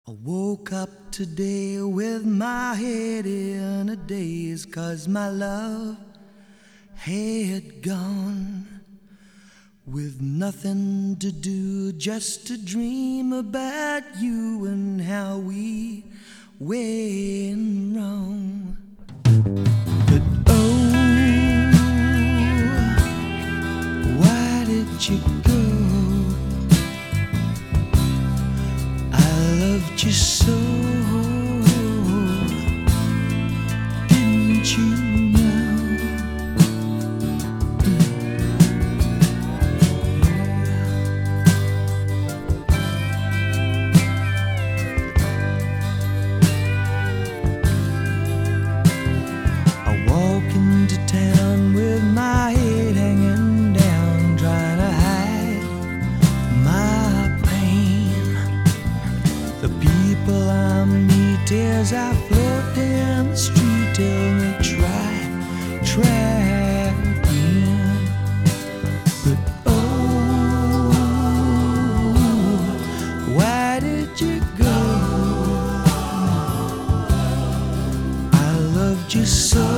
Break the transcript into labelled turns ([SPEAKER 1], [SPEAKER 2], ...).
[SPEAKER 1] I woke up today with my head in a daze, 'cause my love had gone. With nothing to do, just to dream about you and how we went wrong. But oh, why did you go? I loved you so, didn't you know? I walk into town with my head hanging down, trying to hide my pain. The people I meet as I float down the street tell me try again. But oh, why did you go? I loved you so.